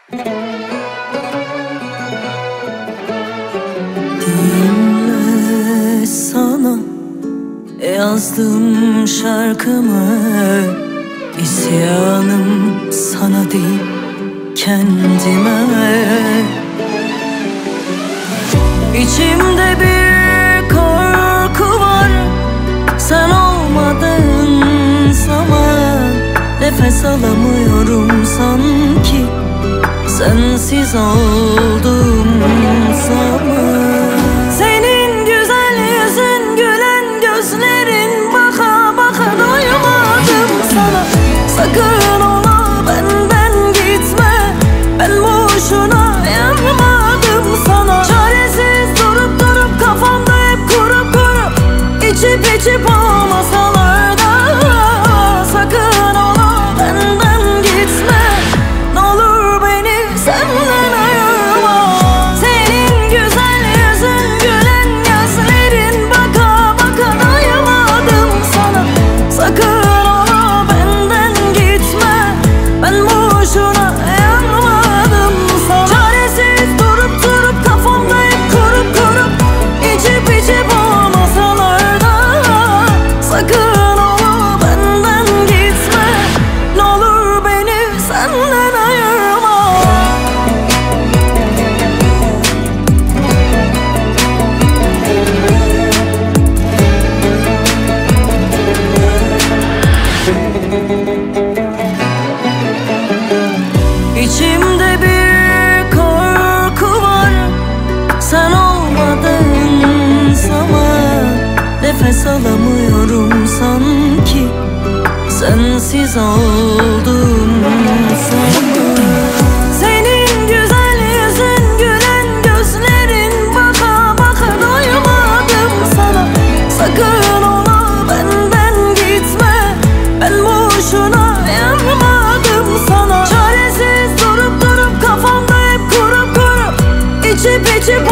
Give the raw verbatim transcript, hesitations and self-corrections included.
Dinle sana yazdım şarkımı, isyanım sana değil kendime. İçimde bir korku var, sen olmadığın zaman. Nefes alamıyorum sanki sensiz oldum zaman. Senin güzel yüzün, gülen gözlerin, baka baka doymadım sana. Sakın ola benden gitme, ben boşuna yanmadım sana. Çaresiz durup durup kafamda hep kurup kurup içip içip o masalarda. Sakın ola benden gitme, ne olur beni senden ayırma. Senin güzel yüzün, gülen gözlerin, baka baka doyamadım sana. Sakın ola benden gitme, ben boşuna yanmadım sana. Çaresiz durup durup kafamda hep kurup kurup içip içip o masalarda. Sakın ola benden gitme, ne olur beni senden ayırma. İçimde bir korku var, sen olmadığın zaman. Nefes alamıyorum sanki sensiz oldum zaman. Senin güzel yüzün, gülen gözlerin, baka baka doymadım sana. Sakın ola benden gitme, ben boşuna yanmadım sana. Çaresiz durup durup kafamda hep kurup kurup içip içip